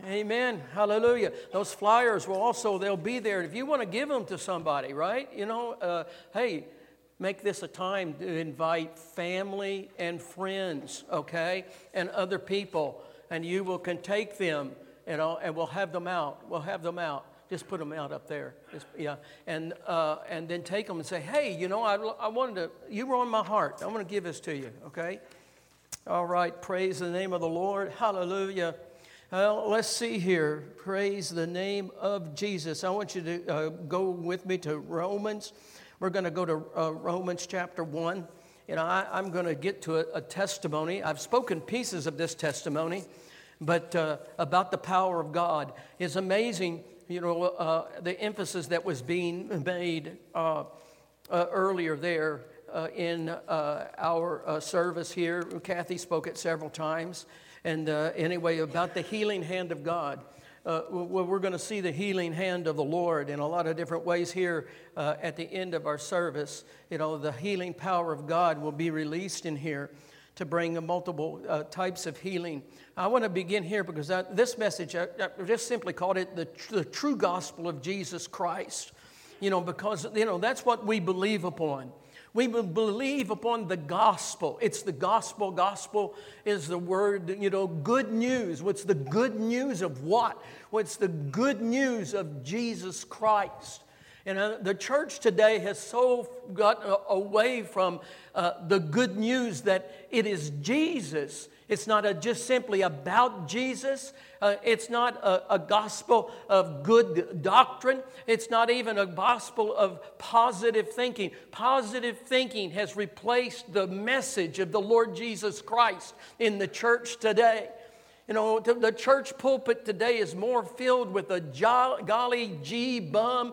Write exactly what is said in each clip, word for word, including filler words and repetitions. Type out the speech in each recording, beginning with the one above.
Amen. Hallelujah. Those flyers will also, they'll be there. If you want to give them to somebody, right? You know, uh, hey, make this a time to invite family and friends, okay? And other people. And you will can take them, you know, and we'll have them out. We'll have them out. Just put them out up there. Just, yeah. And uh, and then take them and say, hey, you know, I, I wanted to, you were on my heart. I'm going to give this to you, okay? All right. Praise the name of the Lord. Hallelujah. Well, let's see here. Praise the name of Jesus. I want you to uh, go with me to Romans. We're going to go to uh, Romans chapter one. You know, I, I'm going to get to a, a testimony. I've spoken pieces of this testimony, but uh, about the power of God. It's amazing, you know, uh, the emphasis that was being made uh, uh, earlier there uh, in uh, our uh, service here. Kathy spoke it several times. And uh, anyway, about the healing hand of God. Uh, we're going to see the healing hand of the Lord in a lot of different ways here uh, at the end of our service. You know, the healing power of God will be released in here to bring multiple uh, types of healing. I want to begin here because I, this message, I, I just simply called it the, the true gospel of Jesus Christ. You know, because, you know, that's what we believe upon. We believe upon the gospel. It's the gospel. Gospel is the word, you know, good news. What's the good news of what? What's the good news of Jesus Christ? And uh, the church today has so gotten away from uh, the good news that it is Jesus. It's not a, just simply about Jesus. Uh, it's not a, a gospel of good doctrine. It's not even a gospel of positive thinking. Positive thinking has replaced the message of the Lord Jesus Christ in the church today. You know, the church pulpit today is more filled with a jo- golly gee bum,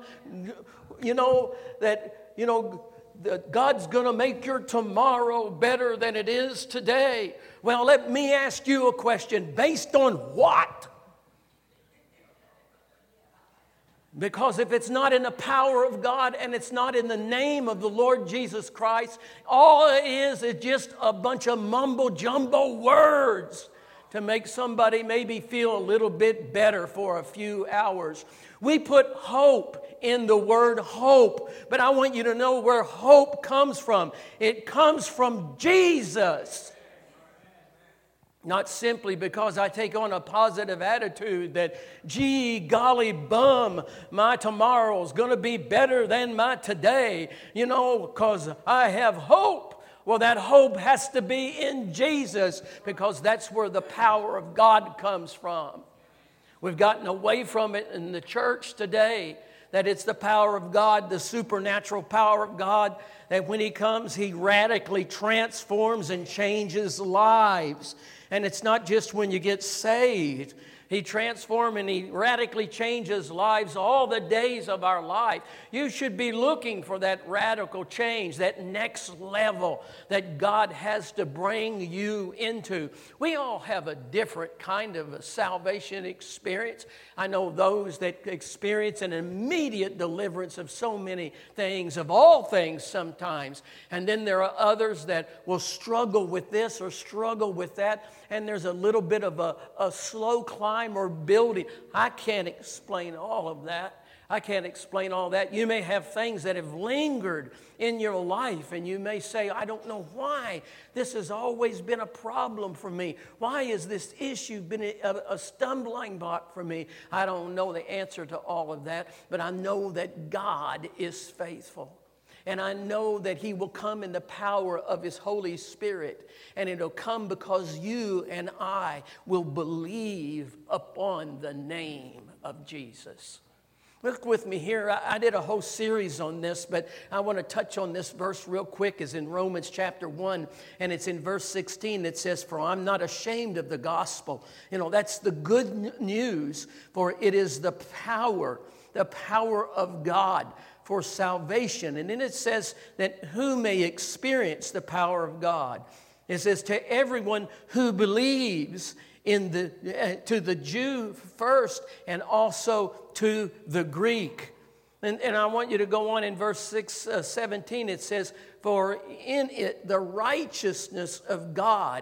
you know, that, you know, that God's going to make your tomorrow better than it is today. Well, let me ask you a question. Based on what? Because if it's not in the power of God and it's not in the name of the Lord Jesus Christ, all it is is just a bunch of mumbo-jumbo words to make somebody maybe feel a little bit better for a few hours. We put hope in the word hope, but I want you to know where hope comes from. It comes from Jesus. Not simply because I take on a positive attitude that, gee, golly bum, my tomorrow's going to be better than my today, you know, because I have hope. Well, that hope has to be in Jesus because that's where the power of God comes from. We've gotten away from it in the church today, that it's the power of God, the supernatural power of God, that when He comes, He radically transforms and changes lives. And it's not just when you get saved. He transforms and He radically changes lives all the days of our life. You should be looking for that radical change, that next level that God has to bring you into. We all have a different kind of a salvation experience. I know those that experience an immediate deliverance of so many things, of all things sometimes. And then there are others that will struggle with this or struggle with that. And there's a little bit of a, a slow climb or building. I can't explain all of that. I can't explain all that. You may have things that have lingered in your life, and you may say, I don't know why this has always been a problem for me. Why has this issue been a, a stumbling block for me? I don't know the answer to all of that, but I know that God is faithful. And I know that He will come in the power of His Holy Spirit. And it'll come because you and I will believe upon the name of Jesus. Look with me here. I did a whole series on this, but I want to touch on this verse real quick. It's in Romans chapter one, and it's in verse sixteen that says, for I'm not ashamed of the gospel. You know, that's the good news, for it is the power, the power of God for salvation. And then it says that who may experience the power of God. It says to everyone who believes in the uh, to the Jew first and also to the Greek. And, and I want you to go on in verse six, uh, seventeen. It says, for in it the righteousness of God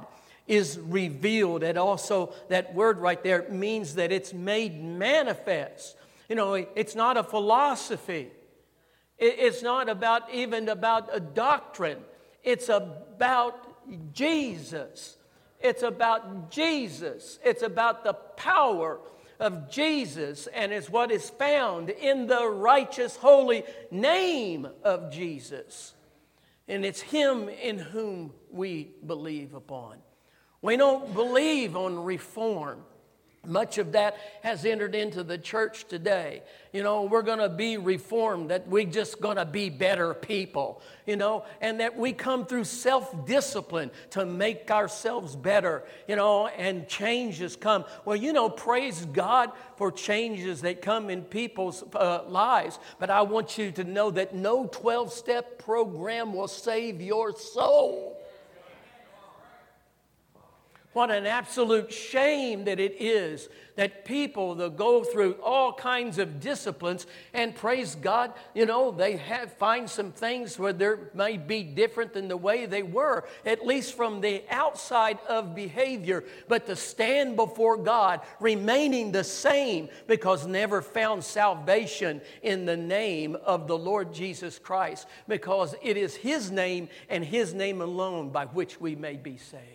is revealed. And also that word right there means that it's made manifest. You know, it's not a philosophy. It's not about even about a doctrine. It's about Jesus. It's about Jesus. It's about the power of Jesus, and it's what is found in the righteous, holy name of Jesus. And it's Him in whom we believe upon. We don't believe on reform. Much of that has entered into the church today. You know, we're going to be reformed, that we're just going to be better people, you know, and that we come through self-discipline to make ourselves better, you know, and changes come. Well, you know, praise God for changes that come in people's uh, lives, but I want you to know that no twelve-step program will save your soul. What an absolute shame that it is that people that go through all kinds of disciplines, and praise God, you know, they have find some things where they may be different than the way they were, at least from the outside of behavior, but to stand before God remaining the same because never found salvation in the name of the Lord Jesus Christ, because it is His name and His name alone by which we may be saved.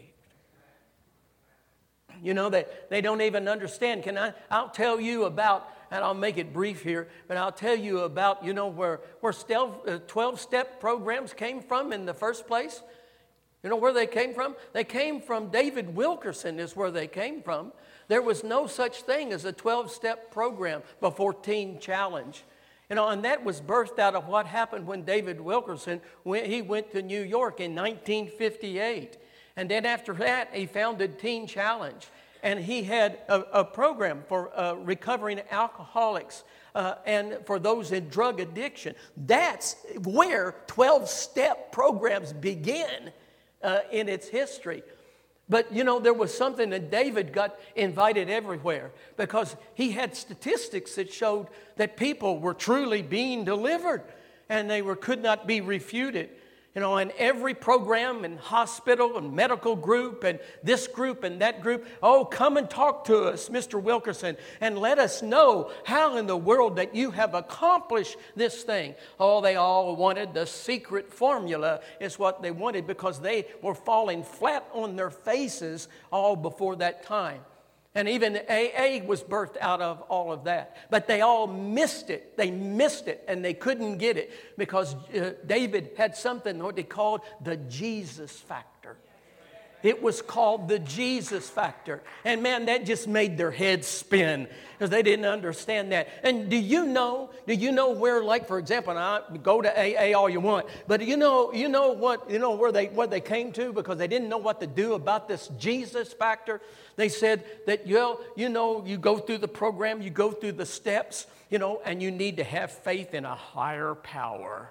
You know, that they don't even understand. Can I, I'll tell you about, and I'll make it brief here, but I'll tell you about, you know, where, where twelve-step programs came from in the first place. You know where they came from? They came from David Wilkerson is where they came from. There was no such thing as a twelve-step program before Teen Challenge. You know, and that was birthed out of what happened when David Wilkerson, when he went to New York in nineteen fifty-eight. And then after that, he founded Teen Challenge. And he had a, a program for uh, recovering alcoholics uh, and for those in drug addiction. That's where twelve-step programs begin uh, in its history. But, you know, there was something that David got invited everywhere because he had statistics that showed that people were truly being delivered and they were could not be refuted. You know, and every program and hospital and medical group and this group and that group, oh, come and talk to us, Mister Wilkerson, and let us know how in the world that you have accomplished this thing. Oh, they all wanted the secret formula is what they wanted because they were falling flat on their faces all before that time. And even A A was birthed out of all of that. But they all missed it. They missed it, and they couldn't get it because uh, David had something what they called the Jesus factor. It was called the Jesus factor. And man, that just made their heads spin because they didn't understand that. And do you know, do you know where, like, for example, and I go to A A all you want, but you know, you know what, you know where they where they came to because they didn't know what to do about this Jesus factor? They said that, you know, you know, you go through the program, you go through the steps, you know, and you need to have faith in a higher power.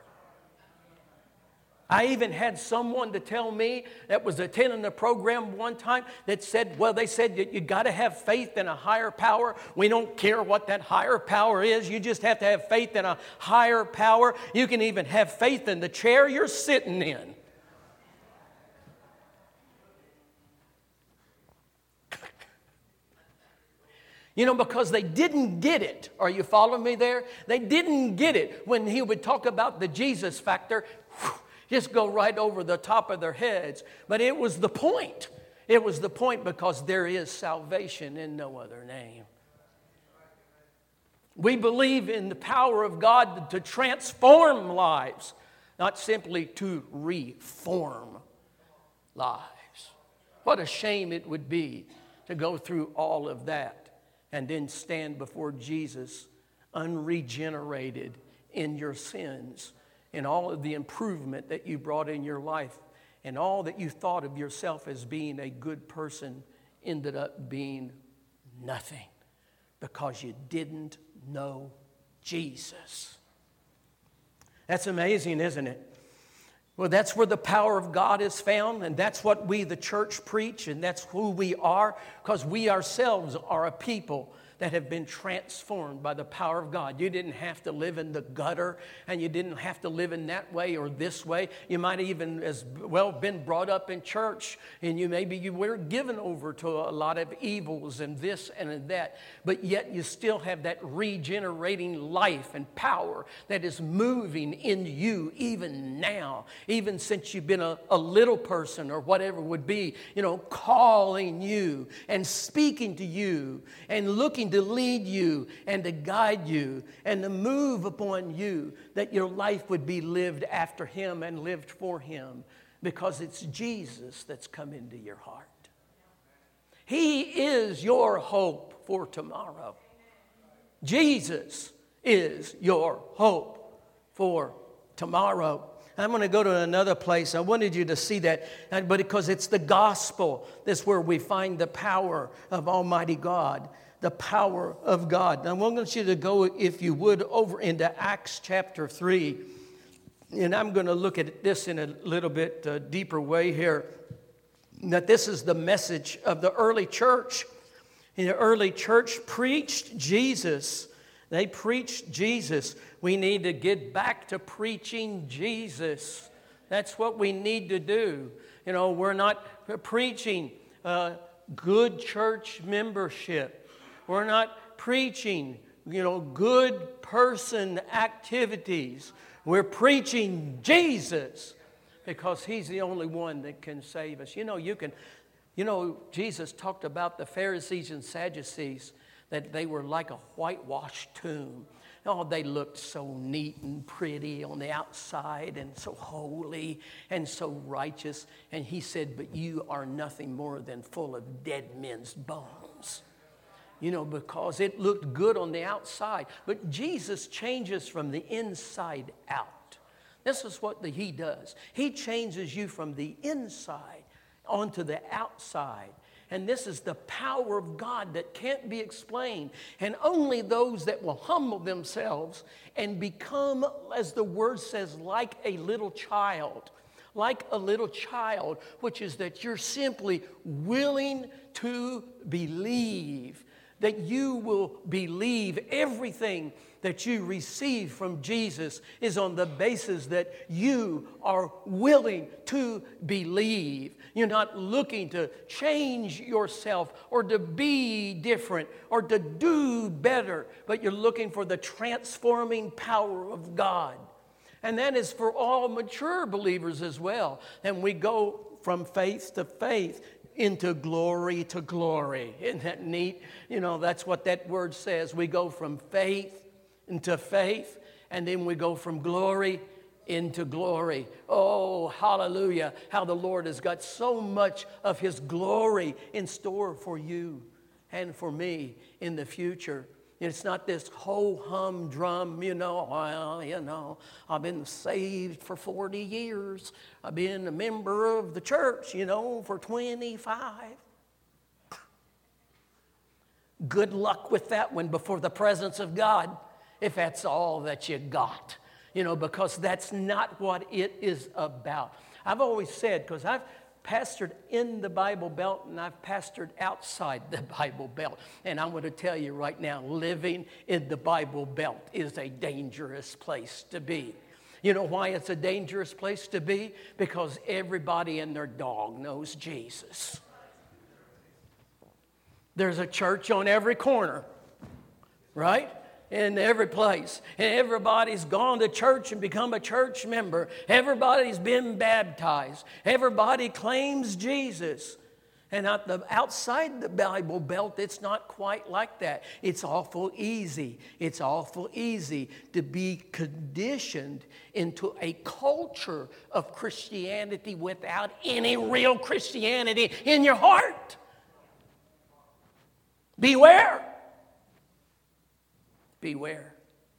I even had someone to tell me that was attending the program one time that said, well, they said you, you got to have faith in a higher power. We don't care what that higher power is. You just have to have faith in a higher power. You can even have faith in the chair you're sitting in. You know, because they didn't get it. Are you following me there? They didn't get it when he would talk about the Jesus factor. Whew, just go right over the top of their heads. But it was the point. It was the point because there is salvation in no other name. We believe in the power of God to transform lives, not simply to reform lives. What a shame it would be to go through all of that and then stand before Jesus unregenerated in your sins and all of the improvement that you brought in your life and all that you thought of yourself as being a good person ended up being nothing because you didn't know Jesus. That's amazing, isn't it? Well, that's where the power of God is found, and that's what we, the church, preach, and that's who we are, because we ourselves are a people that have been transformed by the power of God. You didn't have to live in the gutter, and you didn't have to live in that way or this way. You might even as well been brought up in church, and you maybe you were given over to a lot of evils and this and that, but yet you still have that regenerating life and power that is moving in you even now, even since you've been a, a little person or whatever it would be, you know, calling you and speaking to you and looking to lead you and to guide you and to move upon you, that your life would be lived after Him and lived for Him, because it's Jesus that's come into your heart. He is your hope for tomorrow. Jesus is your hope for tomorrow. I'm going to go to another place. I wanted you to see that, but because it's the gospel, that's where we find the power of Almighty God. The power of God. Now, I want you to go, if you would, over into Acts chapter three. And I'm going to look at this in a little bit uh, deeper way here. That this is the message of the early church. And the early church preached Jesus. They preached Jesus. We need to get back to preaching Jesus. That's what we need to do. You know, we're not preaching uh, good church membership. We're not preaching, you know, good person activities. We're preaching Jesus, because He's the only one that can save us. You know, you can, you know, Jesus talked about the Pharisees and Sadducees, that they were like a whitewashed tomb. Oh, they looked so neat and pretty on the outside and so holy and so righteous. And He said, but you are nothing more than full of dead men's bones. You know, because it looked good on the outside. But Jesus changes from the inside out. This is what the, He does. He changes you from the inside onto the outside. And this is the power of God that can't be explained. And only those that will humble themselves and become, as the word says, like a little child. Like a little child, which is that you're simply willing to believe. That you will believe everything that you receive from Jesus is on the basis that you are willing to believe. You're not looking to change yourself or to be different or to do better, but you're looking for the transforming power of God. And that is for all mature believers as well. And we go from faith to faith, into glory to glory. Isn't that neat? You know, that's what that word says. We go from faith into faith, and then we go from glory into glory. Oh, hallelujah. How the Lord has got so much of His glory in store for you and for me in the future. It's not this ho-hum drum, you know, well, you know, I've been saved for forty years. I've been a member of the church, you know, for twenty-five. Good luck with that one before the presence of God, if that's all that you got, you know, because that's not what it is about. I've always said, because I've pastored in the Bible Belt and I've pastored outside the Bible Belt. And I'm going to tell you right now, living in the Bible Belt is a dangerous place to be. You know why it's a dangerous place to be? Because everybody and their dog knows Jesus. There's a church on every corner, right? In every place. And everybody's gone to church and become a church member. Everybody's been baptized. Everybody claims Jesus. And at the, outside the Bible Belt, it's not quite like that. It's awful easy. It's awful easy to be conditioned into a culture of Christianity without any real Christianity in your heart. Beware. Beware.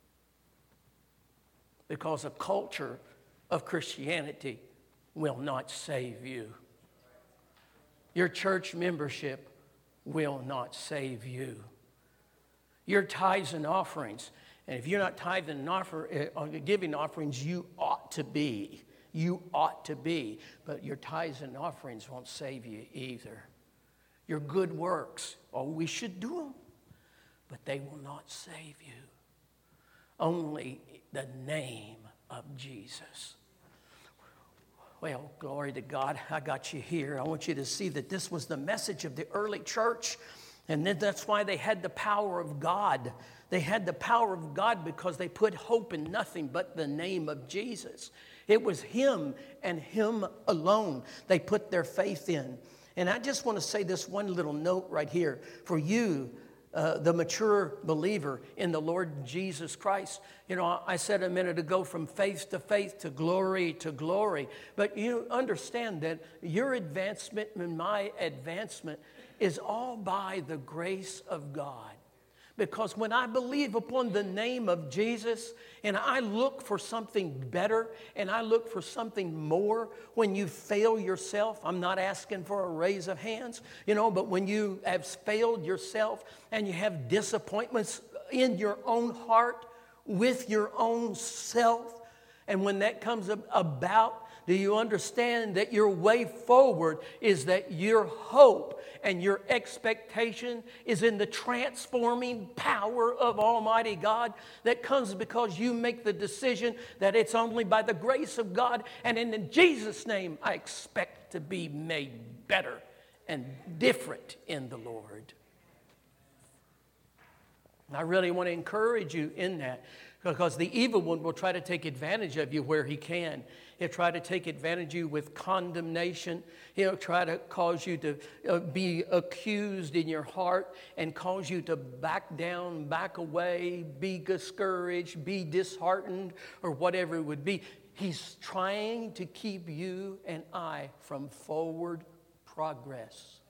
Because a culture of Christianity will not save you. Your church membership will not save you. Your tithes and offerings, and if you're not tithing and offer, uh, giving offerings, you ought to be. You ought to be, but your tithes and offerings won't save you either. Your good works, oh, we should do them, but they will not save you. Only the name of Jesus. Well, glory to God, I got you here. I want you to see that this was the message of the early church, and then that's why they had the power of God. They had the power of God because they put hope in nothing but the name of Jesus. It was Him and Him alone they put their faith in. And I just want to say this one little note right here. For you, uh, the mature believer in the Lord Jesus Christ. You know, I said a minute ago, from faith to faith, to glory to glory. But you understand that your advancement and my advancement is all by the grace of God. Because when I believe upon the name of Jesus and I look for something better and I look for something more, when you fail yourself, I'm not asking for a raise of hands, you know, but when you have failed yourself and you have disappointments in your own heart with your own self, and when that comes about, do you understand that your way forward is that your hope and your expectation is in the transforming power of Almighty God that comes because you make the decision that it's only by the grace of God, and in Jesus' name I expect to be made better and different in the Lord. I really want to encourage you in that, because the evil one will try to take advantage of you where he can. He'll try to take advantage of you with condemnation. He'll try to cause you to uh, be accused in your heart and cause you to back down, back away, be discouraged, be disheartened, or whatever it would be. He's trying to keep you and I from forward progress.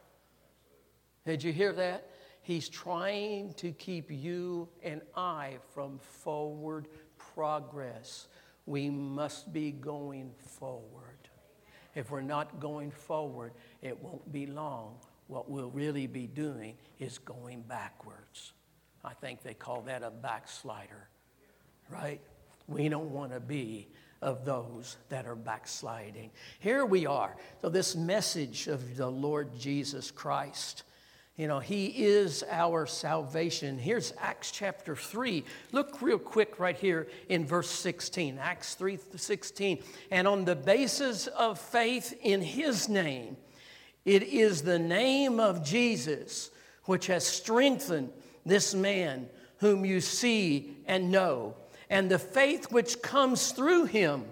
Did you hear that? He's trying to keep you and I from forward progress. We must be going forward. If we're not going forward, it won't be long. What we'll really be doing is going backwards. I think they call that a backslider, right? We don't want to be of those that are backsliding. Here we are. So this message of the Lord Jesus Christ, you know, He is our salvation. Here's Acts chapter three. Look real quick right here in verse sixteen. Acts three sixteen. And on the basis of faith in His name, it is the name of Jesus which has strengthened this man whom you see and know. And the faith which comes through Him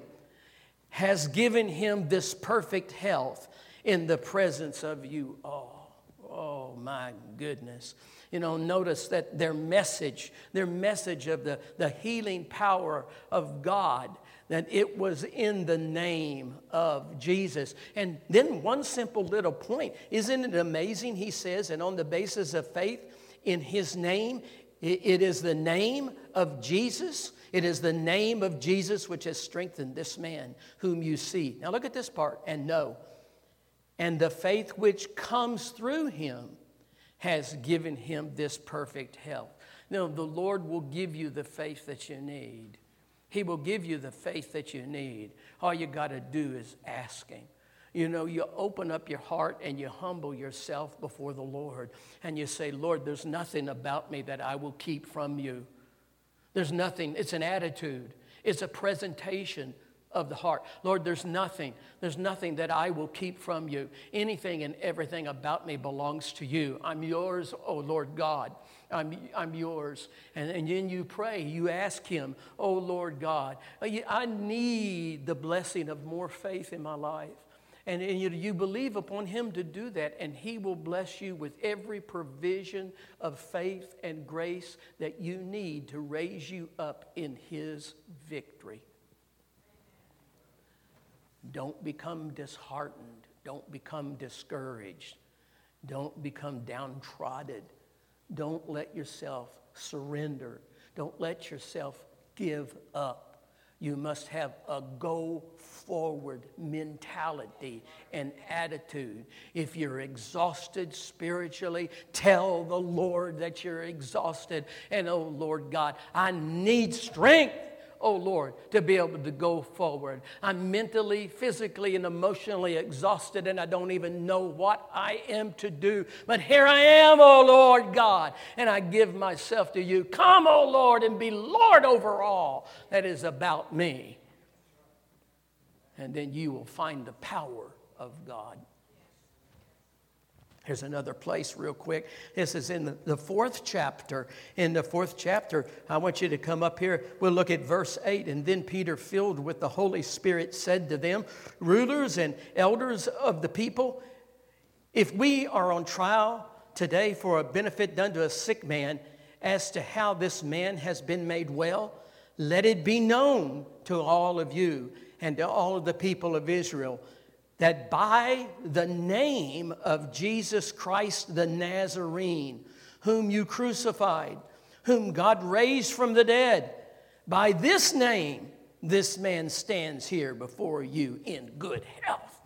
has given him this perfect health in the presence of you all. Oh, my goodness. You know, notice that their message, their message of the, the healing power of God, that it was in the name of Jesus. And then one simple little point. Isn't it amazing? He says, and on the basis of faith in His name, it, it is the name of Jesus. It is the name of Jesus which has strengthened this man whom you see. Now look at this part and know. And the faith which comes through Him has given him this perfect health. Now, the Lord will give you the faith that you need. He will give you the faith that you need. All you got to do is ask Him. You know, you open up your heart and you humble yourself before the Lord. And you say, Lord, there's nothing about me that I will keep from you. There's nothing. It's an attitude. It's a presentation of the heart. Lord, there's nothing. There's nothing that I will keep from you. Anything and everything about me belongs to you. I'm yours, oh Lord God. I'm, I'm yours. And, and then you pray. You ask Him, oh Lord God, I need the blessing of more faith in my life. And, and you, you believe upon Him to do that, and He will bless you with every provision of faith and grace that you need to raise you up in His victory. Don't become disheartened. Don't become discouraged. Don't become downtrodden. Don't let yourself surrender. Don't let yourself give up. You must have a go forward mentality and attitude. If you're exhausted spiritually, tell the Lord that you're exhausted. And oh Lord God, I need strength. oh Lord, to be able to go forward. I'm mentally, physically, and emotionally exhausted, and I don't even know what I am to do. But here I am, oh Lord God, and I give myself to you. Come, oh Lord, and be Lord over all that is about me. And then you will find the power of God. Here's another place real quick. This is in the, the fourth chapter. In the fourth chapter, I want you to come up here. We'll look at verse eight. And then Peter, filled with the Holy Spirit, said to them, rulers and elders of the people, if we are on trial today for a benefit done to a sick man, as to how this man has been made well, let it be known to all of you and to all of the people of Israel, that by the name of Jesus Christ the Nazarene, whom you crucified, whom God raised from the dead, by this name, this man stands here before you in good health.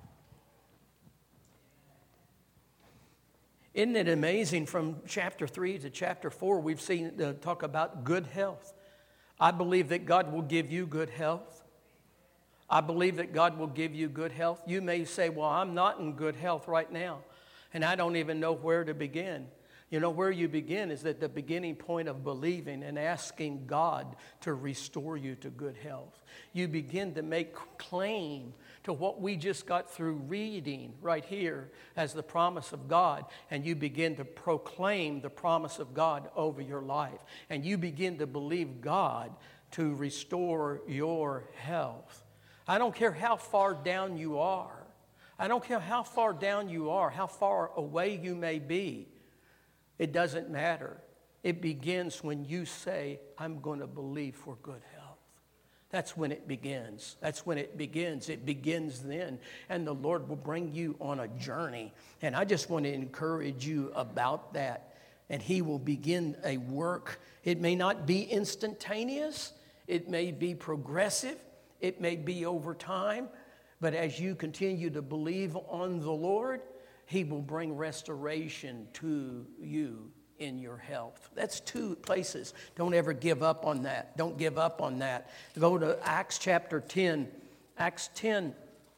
Isn't it amazing? From chapter three to chapter four, we've seen uh, talk about good health. I believe that God will give you good health. I believe that God will give you good health. You may say, well, I'm not in good health right now, and I don't even know where to begin. You know, where you begin is at the beginning point of believing and asking God to restore you to good health. You begin to make claim to what we just got through reading right here as the promise of God, and you begin to proclaim the promise of God over your life, and you begin to believe God to restore your health. I don't care how far down you are. I don't care how far down you are, how far away you may be. It doesn't matter. It begins when you say, I'm going to believe for good health. That's when it begins. That's when it begins. It begins then. And the Lord will bring you on a journey. And I just want to encourage you about that. And He will begin a work. It may not be instantaneous. It may be progressive. It may be over time, but as you continue to believe on the Lord, He will bring restoration to you in your health. That's two places. Don't ever give up on that. Don't give up on that. Go to Acts chapter ten. Acts ten.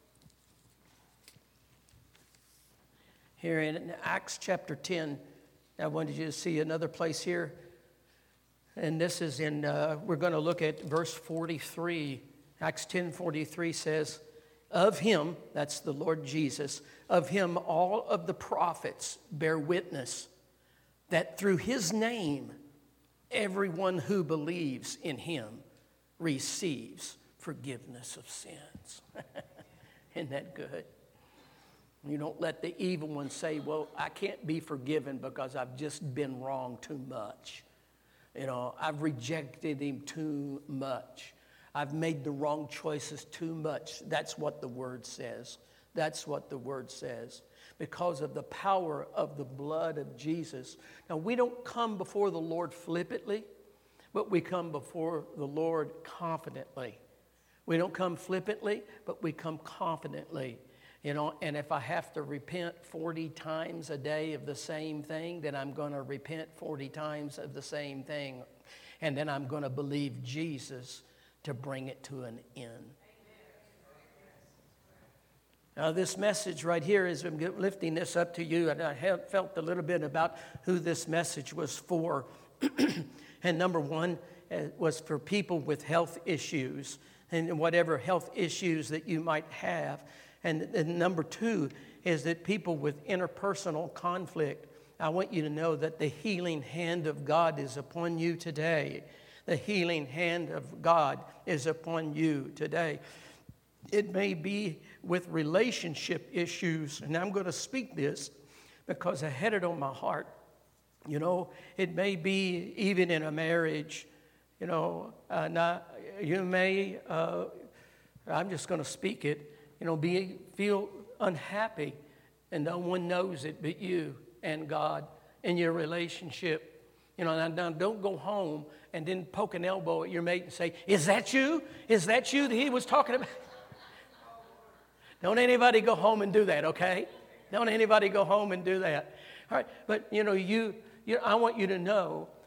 Here in Acts chapter ten, I wanted you to see another place here. And this is in, uh, we're going to look at verse forty-three. Acts ten forty-three says, of Him, that's the Lord Jesus, of Him all of the prophets bear witness that through His name everyone who believes in Him receives forgiveness of sins. Isn't that good? You don't let the evil one say, well, I can't be forgiven because I've just been wrong too much. You know, I've rejected Him too much. I've made the wrong choices too much. That's what the Word says. That's what the Word says. Because of the power of the blood of Jesus. Now, we don't come before the Lord flippantly, but we come before the Lord confidently. We don't come flippantly, but we come confidently. You know, and if I have to repent forty times a day of the same thing, then I'm going to repent forty times of the same thing. And then I'm going to believe Jesus to bring it to an end. Now, this message right here is, I'm lifting this up to you, and I have felt a little bit about who this message was for. And number one was for people with health issues, and whatever health issues that you might have. And, and number two is that people with interpersonal conflict. I want you to know that the healing hand of God is upon you today. The healing hand of God is upon you today. It may be with relationship issues, and I'm going to speak this because I had it on my heart. You know, it may be even in a marriage. You know, uh, not, you may, uh, I'm just going to speak it, you know, be feel unhappy, and no one knows it but you and God in your relationship. You know, now, now don't go home and then poke an elbow at your mate and say, is that you? Is that you that he was talking about? Don't anybody go home and do that, okay? Don't anybody go home and do that. All right, but, you know, you, you I want you to know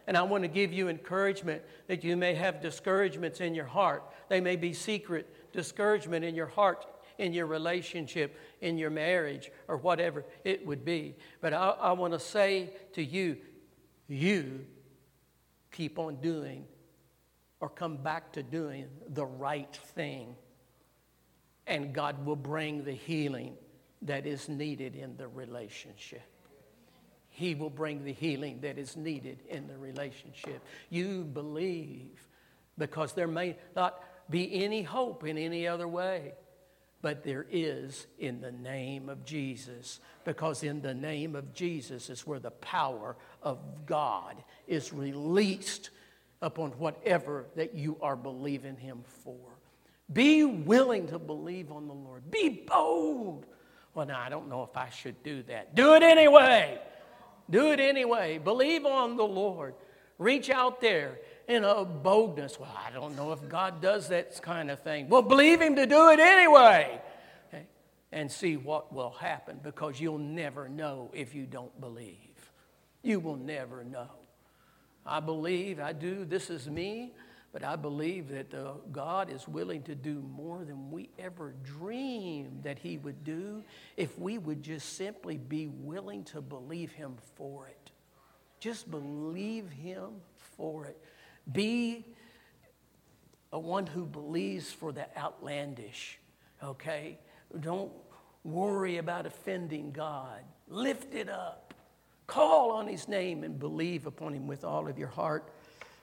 And I want to give you encouragement that you may have discouragements in your heart. They may be secret discouragement in your heart, in your relationship, in your marriage, or whatever it would be. But I, I want to say to you, you keep on doing or come back to doing the right thing. And God will bring the healing that is needed in the relationship. He will bring the healing that is needed in the relationship. You believe, because there may not be any hope in any other way. But there is in the name of Jesus, because in the name of Jesus is where the power of God is released upon whatever that you are believing Him for. Be willing to believe on the Lord. Be bold. Well, now, I don't know if I should do that. Do it anyway. Do it anyway. Believe on the Lord. Reach out there in a boldness. Well, I don't know if God does that kind of thing. Well, believe Him to do it anyway. Okay? And see what will happen, because you'll never know if you don't believe. You will never know. I believe, I do, this is me, but I believe that uh, God is willing to do more than we ever dreamed that He would do if we would just simply be willing to believe Him for it. Just believe Him for it. Be a one who believes for the outlandish, okay? Don't worry about offending God. Lift it up. Call on His name and believe upon Him with all of your heart.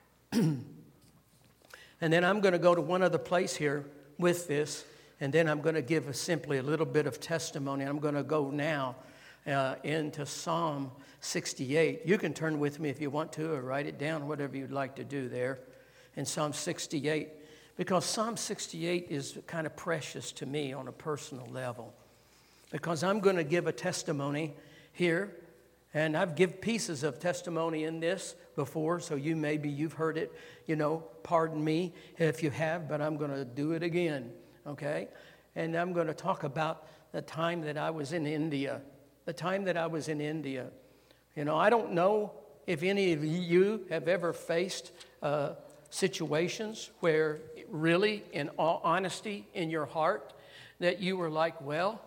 And then I'm going to go to one other place here with this, and then I'm going to give a, simply a little bit of testimony. I'm going to go now uh, into Psalm sixty-eight. You can turn with me if you want to, or write it down, whatever you'd like to do there in Psalm sixty-eight. Because Psalm sixty-eight is kind of precious to me on a personal level. Because I'm going to give a testimony here. And I've given pieces of testimony in this before, so you maybe you've heard it, you know, pardon me if you have, but I'm going to do it again, okay? And I'm going to talk about the time that I was in India, the time that I was in India. You know, I don't know if any of you have ever faced uh, situations where really, in all honesty, in your heart, that you were like, well,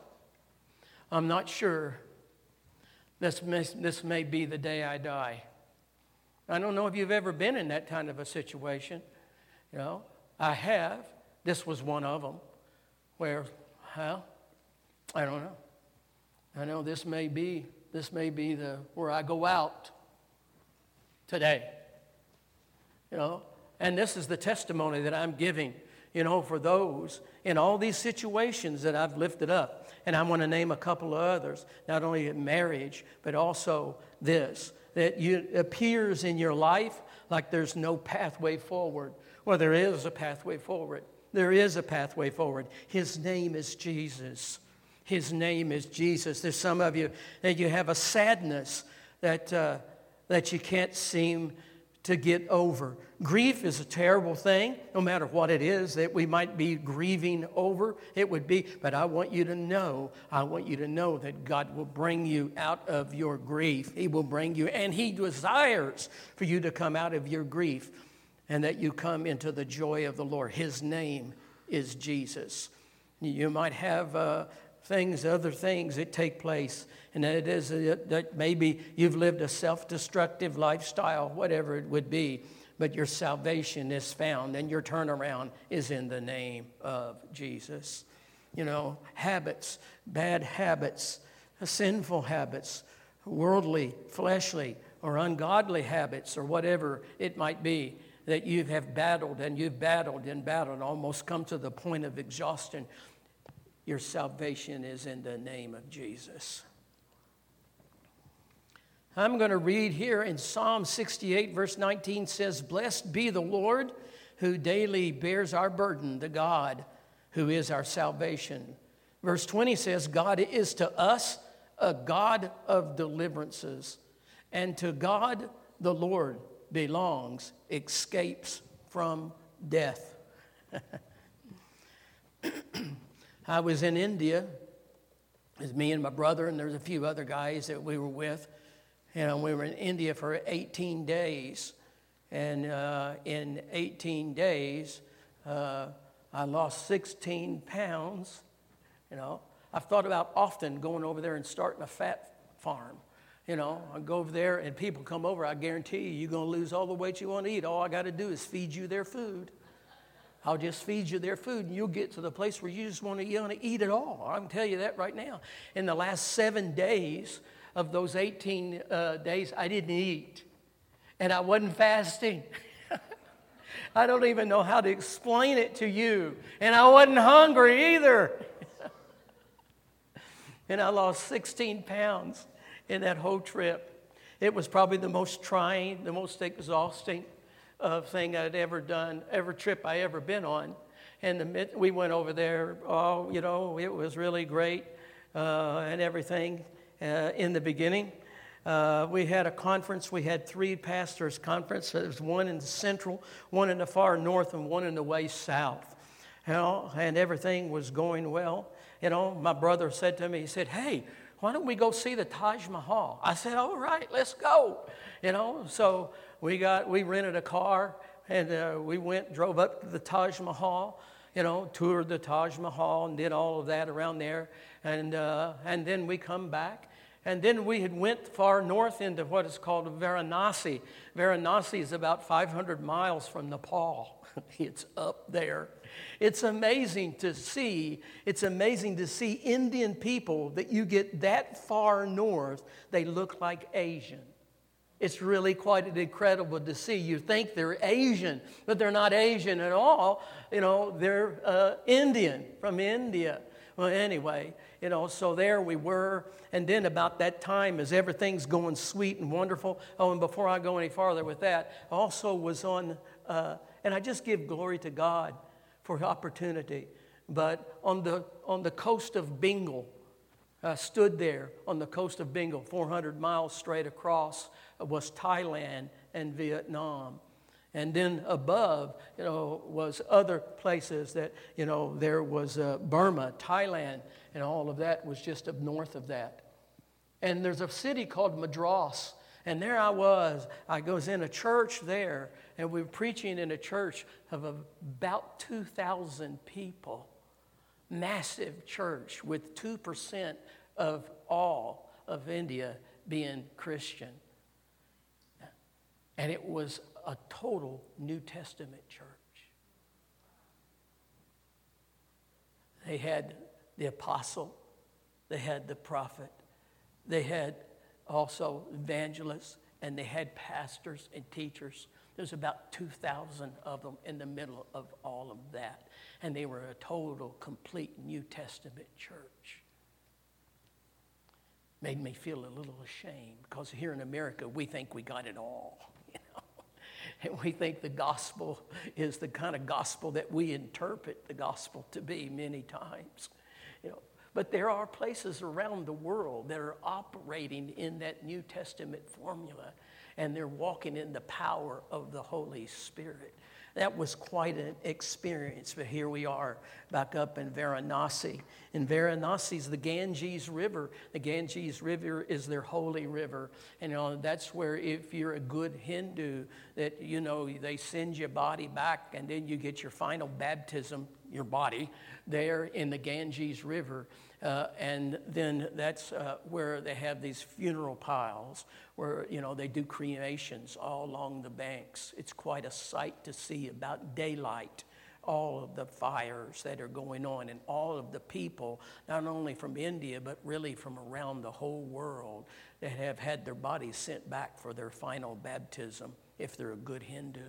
I'm not sure. This may, this may be the day I die. I don't know if you've ever been in that kind of a situation. You know, I have. This was one of them where, well, I don't know. I know this may be, this may be the where I go out today. You know, and this is the testimony that I'm giving, you know, for those in all these situations that I've lifted up. And I want to name a couple of others, not only in marriage, but also this, that you, it appears in your life like there's no pathway forward. Well, there is a pathway forward. There is a pathway forward. His name is Jesus. His name is Jesus. There's some of you that you have a sadness that, uh, that you can't seem to get over. Grief is a terrible thing, no matter what it is that we might be grieving over. It would be, but I want you to know, I want you to know that God will bring you out of your grief. He will bring you, and He desires for you to come out of your grief and that you come into the joy of the Lord. His name is Jesus. You might have uh, things, other things that take place, and that it is uh, that maybe you've lived a self-destructive lifestyle, whatever it would be, but your salvation is found and your turnaround is in the name of Jesus. You know, habits, bad habits, sinful habits, worldly, fleshly, or ungodly habits, or whatever it might be that you have battled and you've battled and battled and almost come to the point of exhaustion. Your salvation is in the name of Jesus. I'm going to read here in Psalm sixty-eight, verse nineteen says, "Blessed be the Lord who daily bears our burden, the God who is our salvation." Verse twenty says, "God is to us a God of deliverances, and to God the Lord belongs escapes from death." I was in India. It was me and my brother, and there's a few other guys that we were with. You know, we were in India for eighteen days. And uh, in eighteen days, uh, I lost sixteen pounds. You know, I've thought about often going over there and starting a fat farm. You know, I go over there and people come over, I guarantee you, you're going to lose all the weight you want to eat. All I got to do is feed you their food. I'll just feed you their food, and you'll get to the place where you just want to, you want to eat it all. I can tell you that right now. In the last seven days of those eighteen uh, days, I didn't eat, and I wasn't fasting. I don't even know how to explain it to you, and I wasn't hungry either. And I lost sixteen pounds in that whole trip. It was probably the most trying, the most exhausting uh, thing I'd ever done, every trip I ever been on. And the, we went over there, oh, you know, it was really great uh, and everything uh, in the beginning. Uh, we had a conference. We had three pastors' conference. There was one in the central, one in the far north, and one in the way south. You know, and everything was going well. You know, my brother said to me, he said, hey, why don't we go see the Taj Mahal? I said, all right, let's go. You know, so we got, we rented a car, and uh, we went, drove up to the Taj Mahal, you know, toured the Taj Mahal and did all of that around there. And, uh, and then we come back. And then we had went far north into what is called Varanasi. Varanasi is about five hundred miles from Nepal. It's up there. It's amazing to see. It's amazing to see Indian people that you get that far north, they look like Asian. It's really quite incredible to see. You think they're Asian, but they're not Asian at all. You know, they're uh, Indian, from India. Well, anyway, you know, so there we were. And then about that time, as everything's going sweet and wonderful. Oh, and before I go any farther with that, I also was on, uh, and I just give glory to God for the opportunity. But on the on the coast of Bengal, I stood there on the coast of Bengal, four hundred miles straight across, was Thailand and Vietnam. And then above, you know, was other places that, you know, there was uh, Burma, Thailand, and all of that was just up north of that. And there's a city called Madras, and there I was. I was in a church there, and we were preaching in a church of about two thousand people. Massive church with two percent of all of India being Christian. And it was a total New Testament church. They had the apostle, they had the prophet, they had also evangelists, and they had pastors and teachers. There's about two thousand of them in the middle of all of that. And they were a total, complete New Testament church. Made me feel a little ashamed, because here in America, we think we got it all. You know? And we think the gospel is the kind of gospel that we interpret the gospel to be many times. You know, but there are places around the world that are operating in that New Testament formula, and they're walking in the power of the Holy Spirit. That was quite an experience, but here we are back up in Varanasi. In Varanasi is the Ganges River. The Ganges River is their holy river. And you know, that's where if you're a good Hindu, that, you know, they send your body back, and then you get your final baptism, your body, there in the Ganges River. Uh, and then that's uh, where they have these funeral piles where, you know, they do cremations all along the banks. It's quite a sight to see about daylight, all of the fires that are going on, and all of the people, not only from India, but really from around the whole world, that have had their bodies sent back for their final baptism if they're a good Hindu.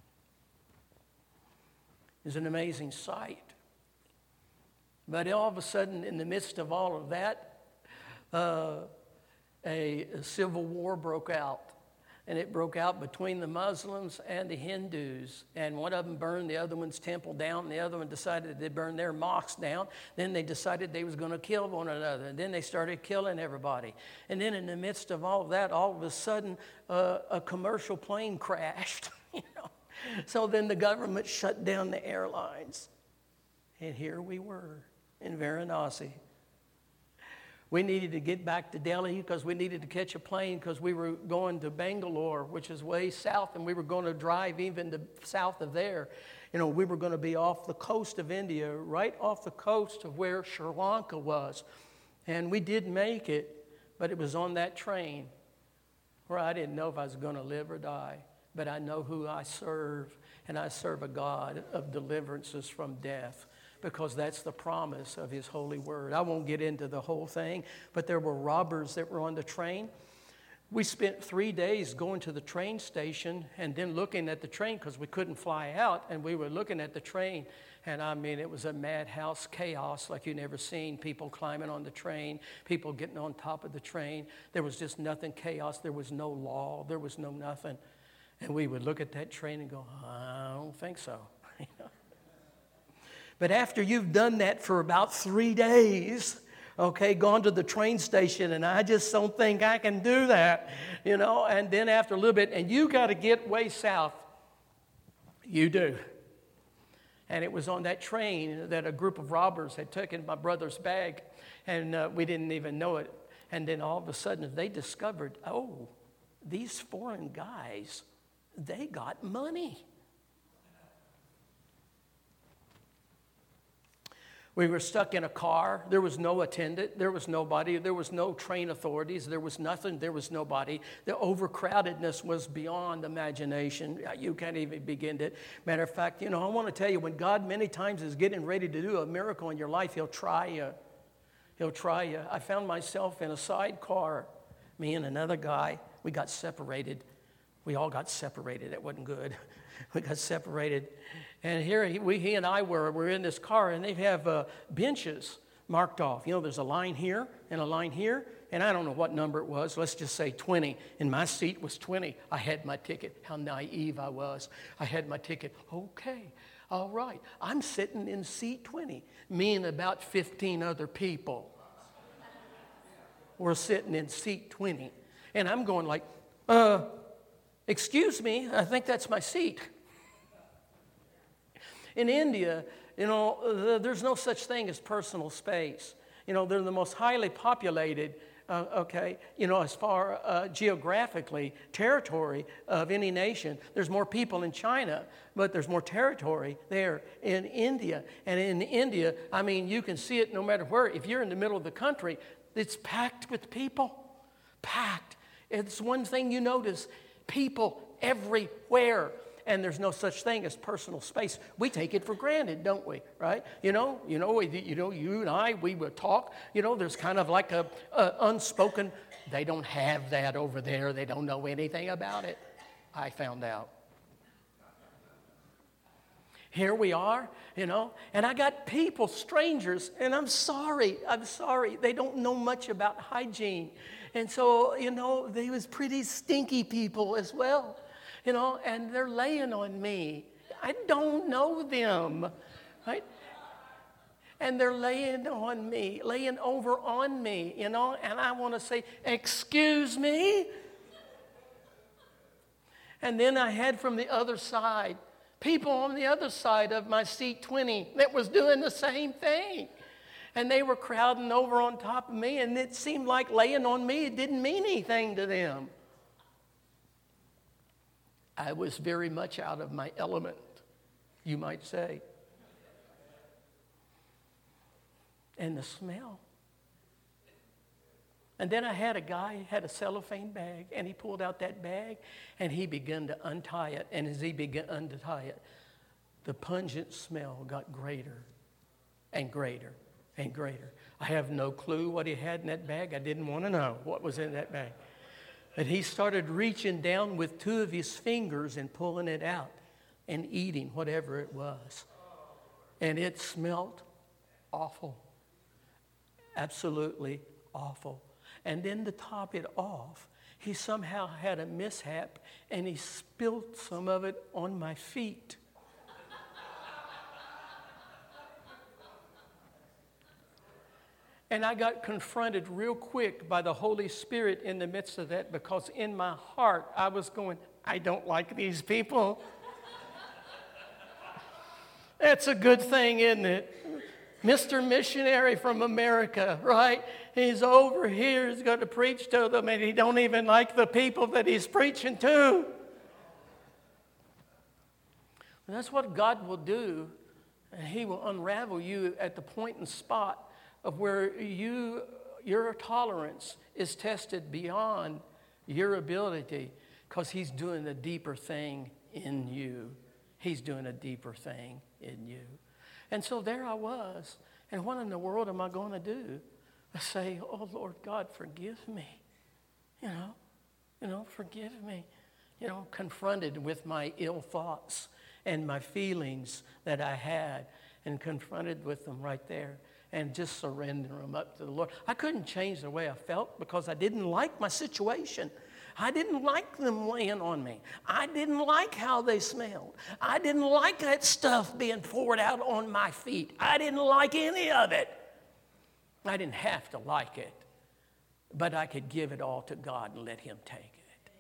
It's an amazing sight. But all of a sudden, in the midst of all of that, uh, a, a civil war broke out. And it broke out between the Muslims and the Hindus. And one of them burned the other one's temple down. And the other one decided they'd burn their mosques down. Then they decided they was going to kill one another. And then they started killing everybody. And then in the midst of all of that, all of a sudden, uh, a commercial plane crashed. You know? So then the government shut down the airlines. And here we were in Varanasi. We needed to get back to Delhi because we needed to catch a plane because we were going to Bangalore, which is way south, and we were going to drive even to south of there. You know, we were going to be off the coast of India, right off the coast of where Sri Lanka was. And we did make it, but it was on that train where I didn't know if I was going to live or die. But I know who I serve, and I serve a God of deliverances from death, because that's the promise of his holy word. I won't get into the whole thing, but there were robbers that were on the train. We spent three days going to the train station and then looking at the train because we couldn't fly out, and we were looking at the train. And I mean, it was a madhouse chaos like you never seen. People climbing on the train, people getting on top of the train. There was just nothing chaos. There was no law. There was no nothing. And we would look at that train and go, I don't think so. You know? But after you've done that for about three days, okay, gone to the train station, and I just don't think I can do that, you know, and then after a little bit, and you got to get way south. You do. And it was on that train that a group of robbers had taken my brother's bag, and uh, we didn't even know it. And then all of a sudden they discovered, oh, these foreign guys, they got money. We were stuck in a car. There was no attendant. There was nobody. There was no train authorities. There was nothing. There was nobody. The overcrowdedness was beyond imagination. You can't even begin to. Matter of fact, you know, I want to tell you, when God many times is getting ready to do a miracle in your life, he'll try you. He'll try you. I found myself in a sidecar. Me and another guy, we got separated. We all got separated. That wasn't good. We got separated. And here he, we, he and I were, were in this car, and they have uh, benches marked off. You know, there's a line here and a line here, and I don't know what number it was. Let's just say twenty. And my seat was twenty. I had my ticket. How naive I was. I had my ticket. Okay, all right. I'm sitting in seat twenty. Me and about fifteen other people were sitting in seat twenty. And I'm going like, uh, excuse me, I think that's my seat. In India, you know, there's no such thing as personal space. You know, they're the most highly populated, uh, okay, you know, as far uh, geographically, territory of any nation. There's more people in China, but there's more territory there in India. And in India, I mean, you can see it no matter where. If you're in the middle of the country, it's packed with people. Packed. It's one thing you notice. People everywhere. And there's no such thing as personal space. We take it for granted, don't we? Right? You know, you know, we, you know, you and I, we would talk. You know, there's kind of like a, a unspoken. They don't have that over there. They don't know anything about it. I found out. Here we are, you know, and I got people, strangers, and I'm sorry, I'm sorry. They don't know much about hygiene. And so, you know, they was pretty stinky people as well. You know, and they're laying on me. I don't know them, right? And they're laying on me, laying over on me, you know, and I want to say, excuse me? And then I had from the other side, people on the other side of my seat twenty that was doing the same thing. And they were crowding over on top of me, and it seemed like laying on me, it didn't mean anything to them. I was very much out of my element, you might say. And the smell. And then I had a guy, had a cellophane bag, and he pulled out that bag, and he began to untie it. And as he began to untie it, the pungent smell got greater and greater and greater. I have no clue what he had in that bag. I didn't want to know what was in that bag. And he started reaching down with two of his fingers and pulling it out and eating whatever it was. And it smelled awful. Absolutely awful. And then to top it off, he somehow had a mishap and he spilled some of it on my feet. And I got confronted real quick by the Holy Spirit in the midst of that, because in my heart I was going, I don't like these people. That's a good thing, isn't it? Mister Missionary from America, right? He's over here, he's going to preach to them, and he don't even like the people that he's preaching to. And that's what God will do, and he will unravel you at the point and spot of where you, your tolerance is tested beyond your ability, because he's doing a deeper thing in you. He's doing a deeper thing in you. And so there I was. And what in the world am I going to do? I say, oh, Lord God, forgive me. You know, you know, forgive me. You know, confronted with my ill thoughts and my feelings that I had, and confronted with them right there, and just surrender them up to the Lord. I couldn't change the way I felt because I didn't like my situation. I didn't like them laying on me. I didn't like how they smelled. I didn't like that stuff being poured out on my feet. I didn't like any of it. I didn't have to like it, but I could give it all to God and let him take it.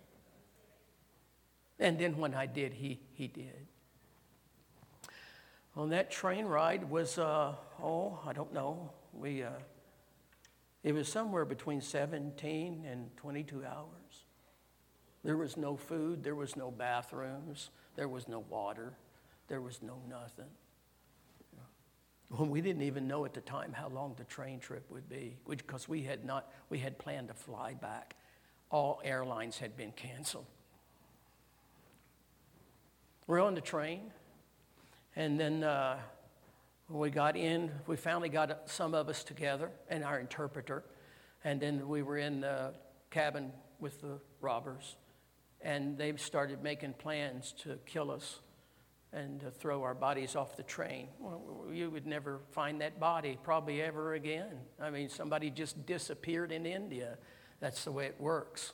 And then when I did, he, he did. On that train ride was, uh, oh, I don't know, we... Uh, It was somewhere between seventeen and twenty-two hours. There was no food, there was no bathrooms, there was no water, there was no nothing. Well, we didn't even know at the time how long the train trip would be, because we had not, we had planned to fly back. All airlines had been canceled. We're on the train, and then uh, when we got in, we finally got some of us together and our interpreter. And then we were in the cabin with the robbers. And they started making plans to kill us and to throw our bodies off the train. Well, you would never find that body probably ever again. I mean, somebody just disappeared in India. That's the way it works.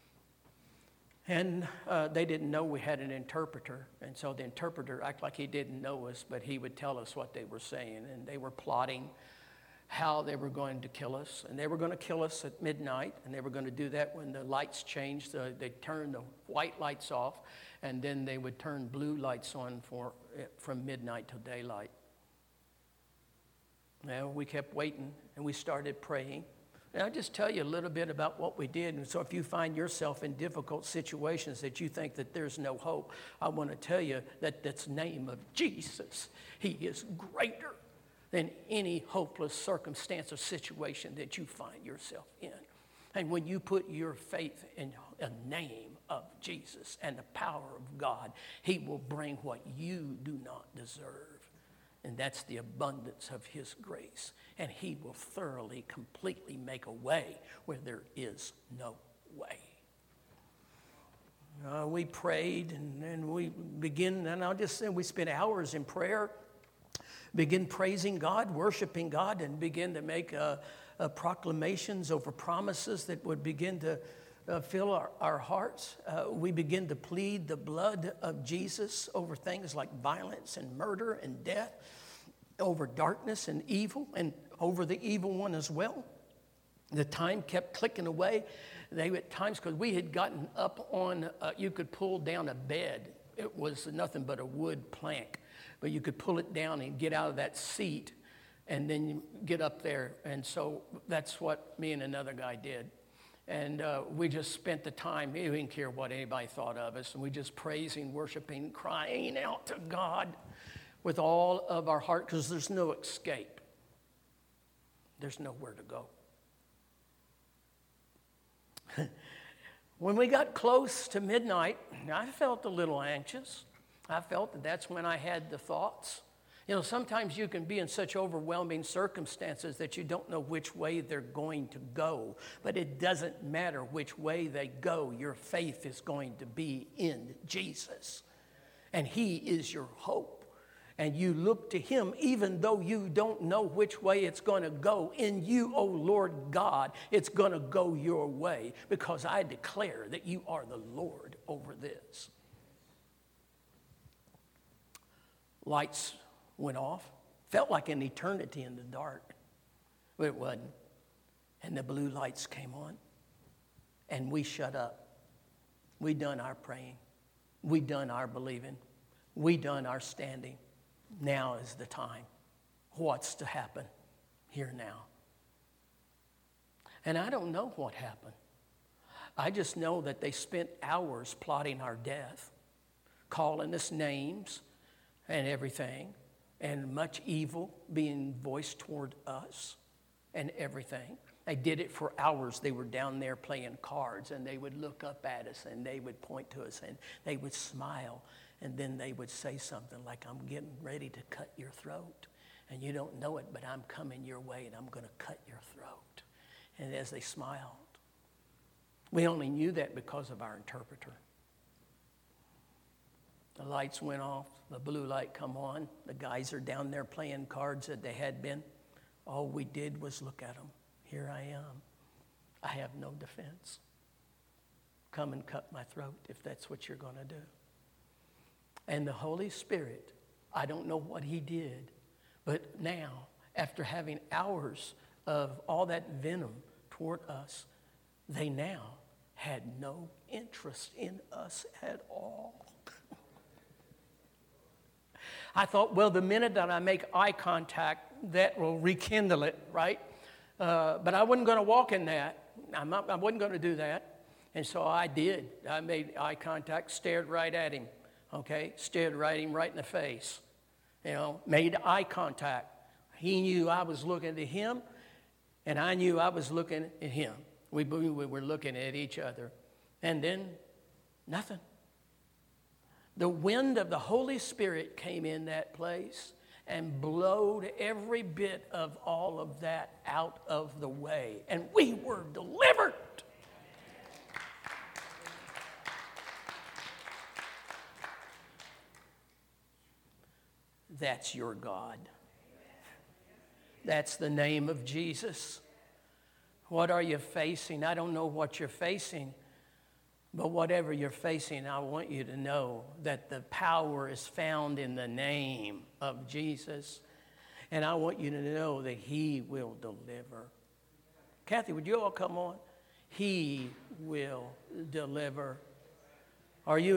And uh, they didn't know we had an interpreter. And so the interpreter acted like he didn't know us, but he would tell us what they were saying. And they were plotting how they were going to kill us. And they were going to kill us at midnight. And they were going to do that when the lights changed. Uh, they'd turn the white lights off. And then they would turn blue lights on for from midnight till daylight. Well, we kept waiting, and we started praying. And I'll just tell you a little bit about what we did. And so if you find yourself in difficult situations that you think that there's no hope, I want to tell you that that's the name of Jesus. He is greater than any hopeless circumstance or situation that you find yourself in. And when you put your faith in a name of Jesus and the power of God, he will bring what you do not deserve. And that's the abundance of his grace. And he will thoroughly, completely make a way where there is no way. Uh, we prayed, and, and we begin, and I'll just say we spent hours in prayer, begin praising God, worshiping God, and begin to make uh, uh, proclamations over promises that would begin to Uh, fill our, our hearts. Uh, we begin to plead the blood of Jesus over things like violence and murder and death, over darkness and evil, and over the evil one as well. The time kept clicking away. They at times, because we had gotten up on, uh, you could pull down a bed. It was nothing but a wood plank, but you could pull it down and get out of that seat and then you get up there. And so that's what me and another guy did. And uh, we just spent the time, we didn't care what anybody thought of us, and we just praising, worshiping, crying out to God with all of our heart, because there's no escape. There's nowhere to go. When we got close to midnight, I felt a little anxious. I felt that that's when I had the thoughts. You know, sometimes you can be in such overwhelming circumstances that you don't know which way they're going to go. But it doesn't matter which way they go. Your faith is going to be in Jesus. And he is your hope. And you look to him even though you don't know which way it's going to go. In you, O Lord God, it's going to go your way, because I declare that you are the Lord over this. Lights went off. Felt like an eternity in the dark, but it wasn't. And the blue lights came on, and we shut up. We done our praying. We done our believing. We done our standing. Now is the time. what's to happen here now. And I don't know what happened. I just know that they spent hours plotting our death, calling us names and everything, and much evil being voiced toward us and everything. They did it for hours. They were down there playing cards, and they would look up at us, and they would point to us, and they would smile, and then they would say something like, I'm getting ready to cut your throat. And you don't know it, but I'm coming your way, and I'm going to cut your throat. And as they smiled, we only knew that because of our interpreter. The lights went off, the blue light come on. The guys are down there playing cards that they had been. All we did was look at them. Here I am. I have no defense. Come and cut my throat if that's what you're going to do. And the Holy Spirit, I don't know what he did, but now, after having hours of all that venom toward us, they now had no interest in us at all. I thought, well, the minute that I make eye contact, that will rekindle it, right? Uh, but I wasn't going to walk in that. I'm not, I wasn't going to do that. And so I did. I made eye contact, stared right at him, okay? Stared right at him right in the face, you know, made eye contact. He knew I was looking at him, and I knew I was looking at him. We, we were looking at each other. And then nothing. The wind of the Holy Spirit came in that place and blowed every bit of all of that out of the way. And we were delivered. That's your God. That's the name of Jesus. What are you facing? I don't know what you're facing. But whatever you're facing, I want you to know that the power is found in the name of Jesus. And I want you to know that he will deliver. Kathy, would you all come on? He will deliver. Are you